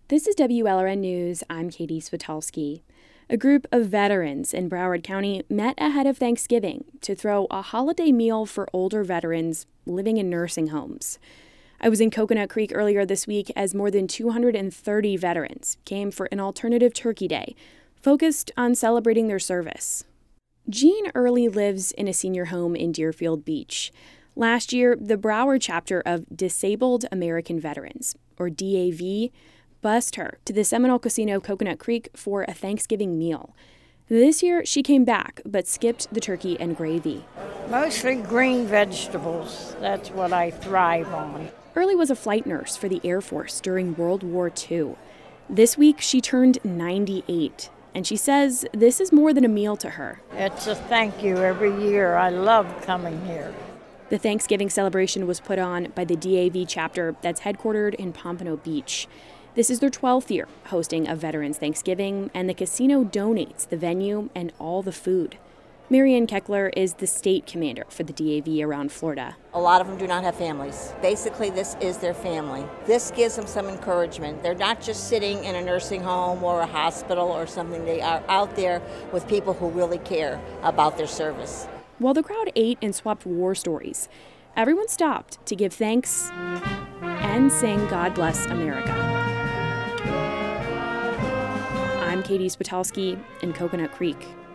This is WLRN News. I'm Katie Switalski. A group of veterans in Broward County met ahead of Thanksgiving to throw a holiday meal for older veterans living in nursing homes. I was in Coconut Creek earlier this week as more than 230 veterans came for an alternative turkey day, focused on celebrating their service. Jean Early lives in a senior home in Deerfield Beach. Last year, the Broward chapter of Disabled American Veterans, or DAV, bused her to the Seminole Casino Coconut Creek for a Thanksgiving meal. This year, she came back, but skipped the turkey and gravy. Mostly green vegetables. That's what I thrive on. Early was a flight nurse for the Air Force during World War II. This week, she turned 98, and she says this is more than a meal to her. It's a thank you every year. I love coming here. The Thanksgiving celebration was put on by the DAV chapter that's headquartered in Pompano Beach. This is their 12th year hosting a Veterans Thanksgiving, and the casino donates the venue and all the food. Marianne Keckler is the state commander for the DAV around Florida. A lot of them do not have families. Basically, this is their family. This gives them some encouragement. They're not just sitting in a nursing home or a hospital or something. They are out there with people who really care about their service. While the crowd ate and swapped war stories, everyone stopped to give thanks and sing God Bless America. I'm Katie Switalski in Coconut Creek.